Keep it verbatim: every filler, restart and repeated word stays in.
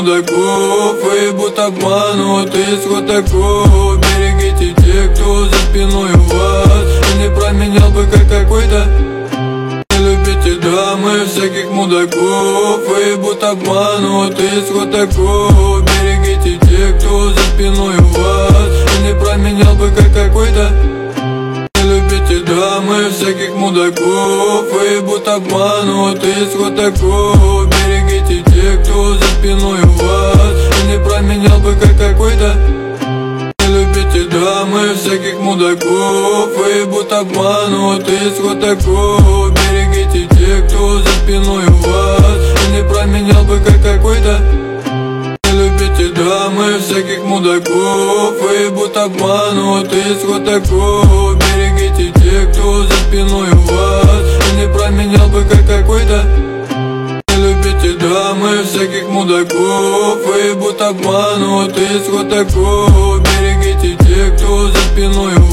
мудаков и будто обманут исход таков. Берегите тех, кто за спиной у вас, и не променял бы как какой-то. Не любите дамы всяких мудаков и будто обманут исход таков. Берегите тех, кто за спиной у вас, и не променял бы как какой-то. Любите дамы всяких мудаков и будто обманут исход таков. Берегите тех, кто за спиной у вас, и не променял бы как какой-то. Любите дамы всяких мудаков и будто обманут исход таков. Берегите тех, кто за спиной у вас, и не променял бы как какой-то. Любите дамы всяких мудаков и будто обманут исход таков. Берегите тех, кто за спиной у вас, и не променял бы как какой-то. Любите дамы всяких мудаков и будто обманут исход таков. Берегите тех, кто за спиной у вас.